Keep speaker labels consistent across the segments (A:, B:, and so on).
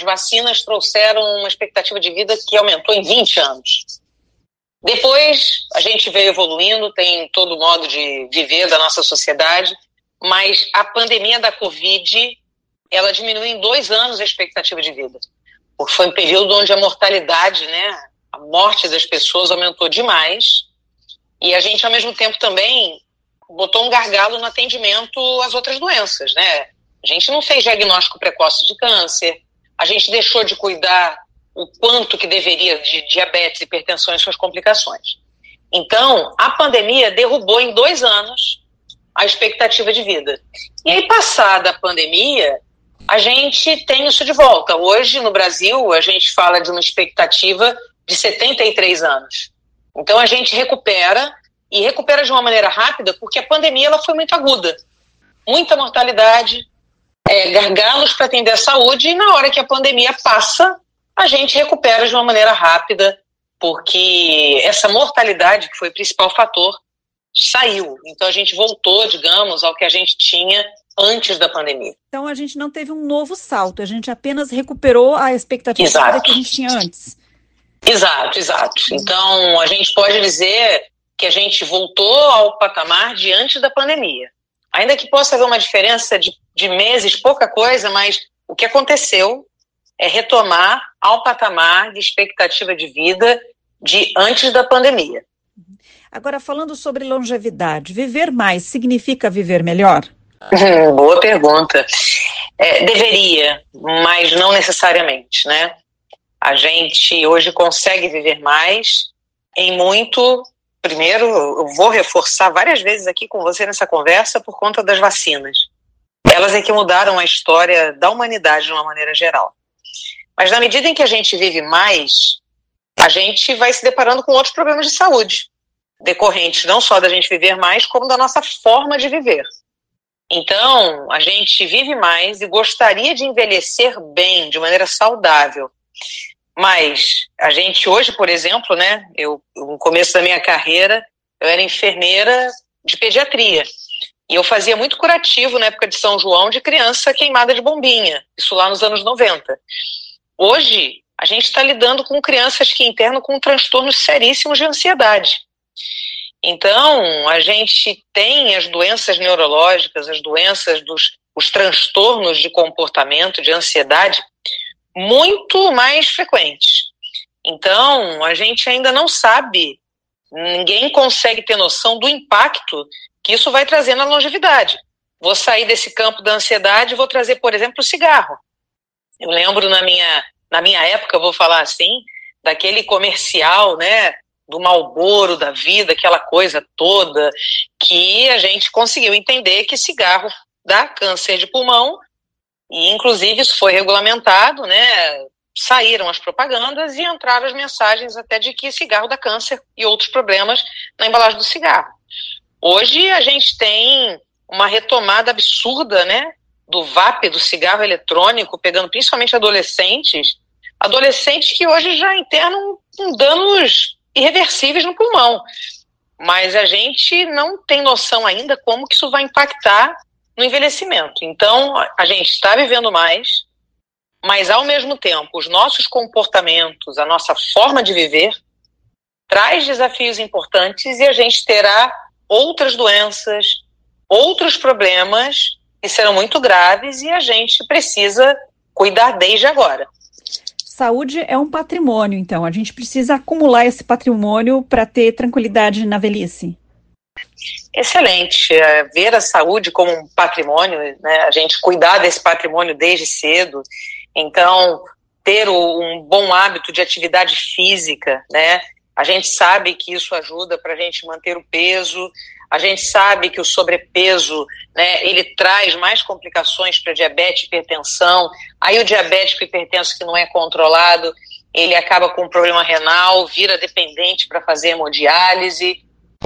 A: vacinas trouxeram uma expectativa de vida que aumentou em 20 anos. Depois, a gente veio evoluindo, tem todo modo de viver da nossa sociedade, mas a pandemia da Covid, ela diminuiu em 2 anos a expectativa de vida. Porque foi um período onde a mortalidade, né, a morte das pessoas aumentou demais. E a gente, ao mesmo tempo, também botou um gargalo no atendimento às outras doenças, né? A gente não fez diagnóstico precoce de câncer, a gente deixou de cuidar o quanto que deveria de diabetes, hipertensão e suas complicações. Então, a pandemia derrubou em 2 anos a expectativa de vida. E aí, passada a pandemia, a gente tem isso de volta. Hoje, no Brasil, a gente fala de uma expectativa de 73 anos. Então, a gente recupera, e recupera de uma maneira rápida, porque a pandemia ela foi muito aguda. Muita mortalidade, gargalos para atender a saúde, e na hora que a pandemia passa, a gente recupera de uma maneira rápida, porque essa mortalidade, que foi o principal fator, saiu. Então, a gente voltou, digamos, ao que a gente tinha antes da pandemia.
B: Então, a gente não teve um novo salto, a gente apenas recuperou a expectativa de vida que a gente tinha antes.
A: Exato. Então, a gente pode dizer que a gente voltou ao patamar de antes da pandemia. Ainda que possa haver uma diferença de meses, pouca coisa, mas o que aconteceu é retomar ao patamar de expectativa de vida de antes da pandemia.
B: Agora, falando sobre longevidade, viver mais significa viver melhor?
A: Boa pergunta. Deveria, mas não necessariamente, né? A gente hoje consegue viver mais em muito. Primeiro, eu vou reforçar várias vezes aqui com você nessa conversa por conta das vacinas. Elas é que mudaram a história da humanidade de uma maneira geral. Mas na medida em que a gente vive mais, a gente vai se deparando com outros problemas de saúde, decorrentes não só da gente viver mais, como da nossa forma de viver. Então, a gente vive mais e gostaria de envelhecer bem, de maneira saudável. Mas a gente hoje, por exemplo, né, no começo da minha carreira, eu era enfermeira de pediatria. E eu fazia muito curativo na época de São João de criança queimada de bombinha, isso lá nos anos 90. Hoje, a gente está lidando com crianças que internam com transtornos seríssimos de ansiedade. Então, a gente tem as doenças neurológicas, as doenças os transtornos de comportamento, de ansiedade, muito mais frequentes. Então, a gente ainda não sabe, ninguém consegue ter noção do impacto que isso vai trazer na longevidade. Vou sair desse campo da ansiedade e vou trazer, por exemplo, o cigarro. Eu lembro na minha época, eu vou falar assim, daquele comercial, né, do Marlboro da vida, aquela coisa toda, que a gente conseguiu entender que cigarro dá câncer de pulmão. E, inclusive, isso foi regulamentado, né? Saíram as propagandas e entraram as mensagens até de que cigarro dá câncer e outros problemas na embalagem do cigarro. Hoje, a gente tem uma retomada absurda, né? Do vape, do cigarro eletrônico, pegando principalmente adolescentes que hoje já internam com danos irreversíveis no pulmão. Mas a gente não tem noção ainda como que isso vai impactar no envelhecimento. Então, a gente está vivendo mais, mas, ao mesmo tempo, os nossos comportamentos, a nossa forma de viver, traz desafios importantes e a gente terá outras doenças, outros problemas que serão muito graves e a gente precisa cuidar desde agora.
B: Saúde é um patrimônio, então. A gente precisa acumular esse patrimônio para ter tranquilidade na velhice.
A: Excelente. Ver a saúde como um patrimônio, né? A gente cuidar desse patrimônio desde cedo. Então, ter um bom hábito de atividade física, né? A gente sabe que isso ajuda para a gente manter o peso. A gente sabe que o sobrepeso, né, ele traz mais complicações para diabetes e hipertensão. Aí o diabético e hipertenso que não é controlado, ele acaba com um problema renal, vira dependente para fazer hemodiálise.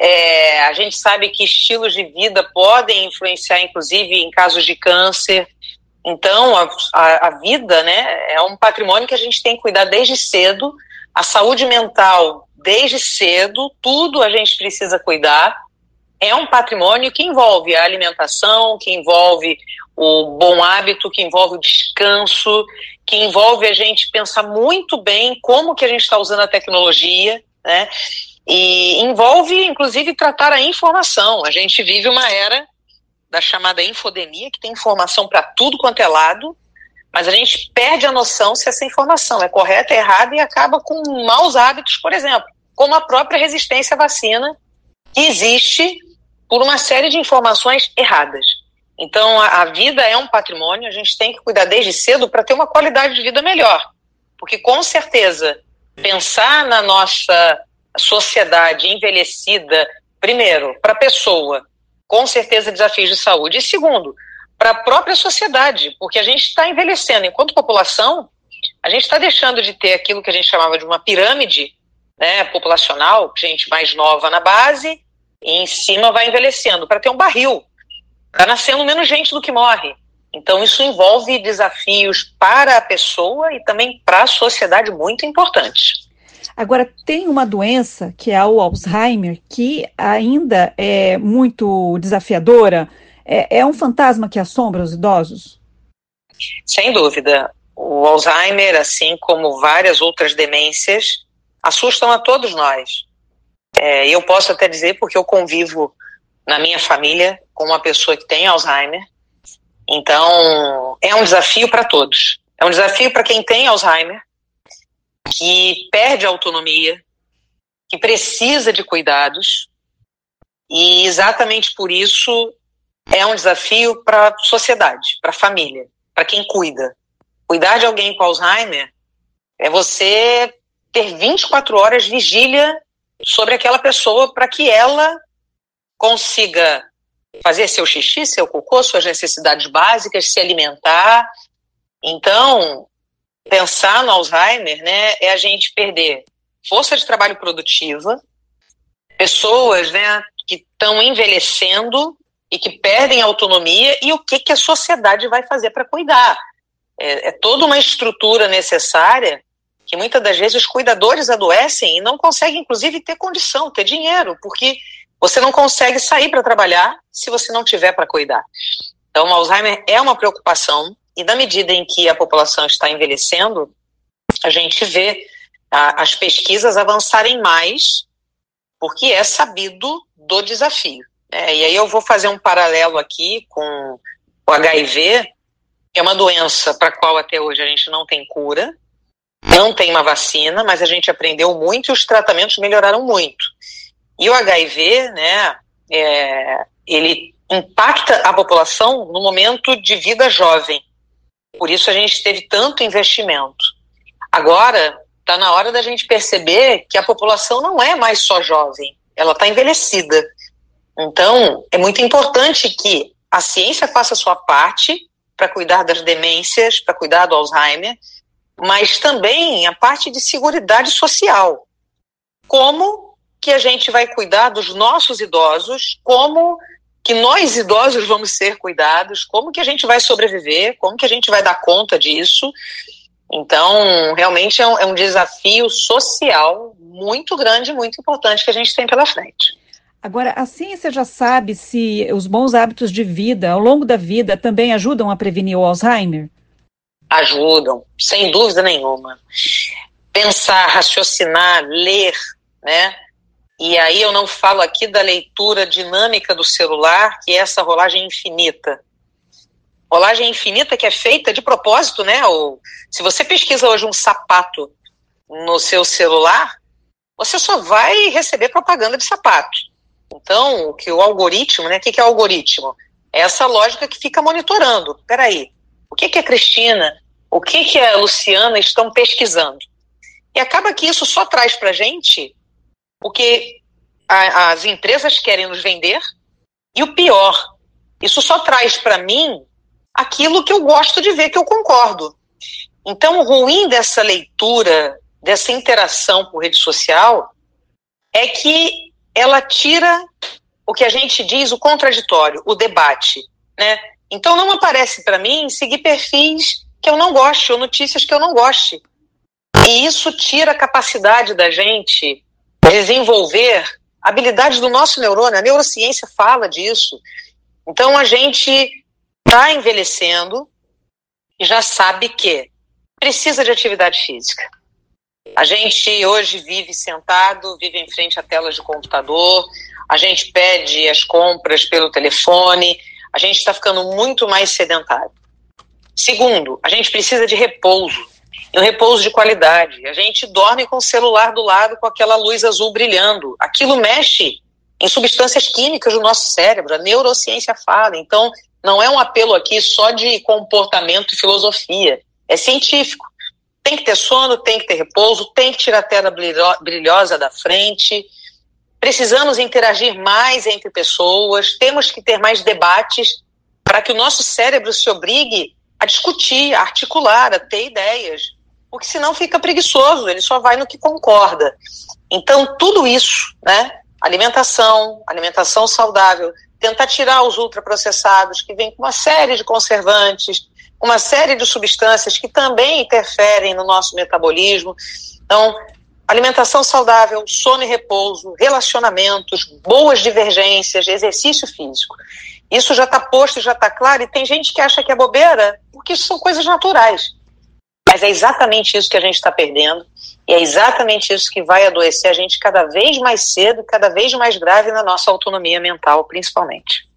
A: A gente sabe que estilos de vida podem influenciar, inclusive, em casos de câncer. Então, a vida, né, é um patrimônio que a gente tem que cuidar desde cedo. A saúde mental, desde cedo, tudo a gente precisa cuidar. É um patrimônio que envolve a alimentação, que envolve o bom hábito, que envolve o descanso, que envolve a gente pensar muito bem como que a gente está usando a tecnologia, né? E envolve, inclusive, tratar a informação. A gente vive uma era da chamada infodemia, que tem informação para tudo quanto é lado, mas a gente perde a noção se essa informação é correta, errada, e acaba com maus hábitos, por exemplo, como a própria resistência à vacina, que existe por uma série de informações erradas. Então, a vida é um patrimônio, a gente tem que cuidar desde cedo para ter uma qualidade de vida melhor. Porque, com certeza, pensar na nossa sociedade envelhecida, primeiro, para a pessoa, com certeza desafios de saúde, e segundo, para a própria sociedade, porque a gente está envelhecendo. Enquanto população, a gente está deixando de ter aquilo que a gente chamava de uma pirâmide, né, populacional, gente mais nova na base, e em cima vai envelhecendo, para ter um barril. Está nascendo menos gente do que morre. Então isso envolve desafios para a pessoa e também para a sociedade muito importantes.
B: Agora, tem uma doença, que é o Alzheimer, que ainda é muito desafiadora. É um fantasma que assombra os idosos?
A: Sem dúvida. O Alzheimer, assim como várias outras demências, assustam a todos nós. Eu posso até dizer, porque eu convivo na minha família com uma pessoa que tem Alzheimer. Então, é um desafio para todos. É um desafio para quem tem Alzheimer, que perde a autonomia, que precisa de cuidados, e exatamente por isso é um desafio para a sociedade, para a família, para quem cuida. Cuidar de alguém com Alzheimer é você ter 24 horas de vigília sobre aquela pessoa para que ela consiga fazer seu xixi, seu cocô, suas necessidades básicas, se alimentar. Então, pensar no Alzheimer, né, é a gente perder força de trabalho produtiva, pessoas, né, que estão envelhecendo e que perdem autonomia, e o que a sociedade vai fazer para cuidar. É toda uma estrutura necessária que muitas das vezes os cuidadores adoecem e não conseguem, inclusive, ter condição, ter dinheiro, porque você não consegue sair para trabalhar se você não tiver para cuidar. Então, o Alzheimer é uma preocupação, e na medida em que a população está envelhecendo, a gente vê as pesquisas avançarem mais, porque é sabido do desafio. E aí eu vou fazer um paralelo aqui com o HIV, que é uma doença para a qual até hoje a gente não tem cura, não tem uma vacina, mas a gente aprendeu muito e os tratamentos melhoraram muito. E o HIV, né, ele impacta a população no momento de vida jovem. Por isso a gente teve tanto investimento. Agora, está na hora da gente perceber que a população não é mais só jovem, ela está envelhecida. Então, é muito importante que a ciência faça a sua parte para cuidar das demências, para cuidar do Alzheimer, mas também a parte de seguridade social. Como que a gente vai cuidar dos nossos idosos, como que nós idosos vamos ser cuidados, como que a gente vai sobreviver, como que a gente vai dar conta disso. Então, realmente é um desafio social muito grande, muito importante que a gente tem pela frente.
B: Agora, a ciência já sabe se os bons hábitos de vida, ao longo da vida, também ajudam a prevenir o Alzheimer?
A: Ajudam, sem dúvida nenhuma. Pensar, raciocinar, ler, né? E aí eu não falo aqui da leitura dinâmica do celular, que é essa rolagem infinita. Rolagem infinita que é feita de propósito, né? Se você pesquisa hoje um sapato no seu celular, você só vai receber propaganda de sapato. Então, o algoritmo, né? O que é o algoritmo? É essa lógica que fica monitorando. Peraí, o que a Cristina, o que a Luciana estão pesquisando? E acaba que isso só traz pra gente o que as empresas querem nos vender, e o pior, isso só traz para mim aquilo que eu gosto de ver, que eu concordo. Então, o ruim dessa leitura, dessa interação por rede social, é que ela tira o que a gente diz, o contraditório, o debate, né? Então, não aparece para mim seguir perfis que eu não goste, ou notícias que eu não goste. E isso tira a capacidade da gente desenvolver habilidades do nosso neurônio. A neurociência fala disso. Então, a gente está envelhecendo e já sabe que precisa de atividade física. A gente hoje vive sentado, vive em frente a telas de computador, a gente pede as compras pelo telefone, a gente está ficando muito mais sedentário. Segundo, a gente precisa de repouso, e um repouso de qualidade. A gente dorme com o celular do lado com aquela luz azul brilhando. Aquilo mexe em substâncias químicas do nosso cérebro, a neurociência fala. Então, não é um apelo aqui só de comportamento e filosofia, é científico. Tem que ter sono, tem que ter repouso, tem que tirar a tela brilhosa da frente. Precisamos interagir mais entre pessoas, temos que ter mais debates para que o nosso cérebro se obrigue a discutir, a articular, a ter ideias, porque senão fica preguiçoso, ele só vai no que concorda. Então, tudo isso, né? Alimentação saudável, tentar tirar os ultraprocessados que vêm com uma série de conservantes, uma série de substâncias que também interferem no nosso metabolismo. Então, alimentação saudável, sono e repouso, relacionamentos, boas divergências, exercício físico. Isso já está posto, já está claro, e tem gente que acha que é bobeira, porque isso são coisas naturais. Mas é exatamente isso que a gente está perdendo, e é exatamente isso que vai adoecer a gente cada vez mais cedo, cada vez mais grave na nossa autonomia mental, principalmente.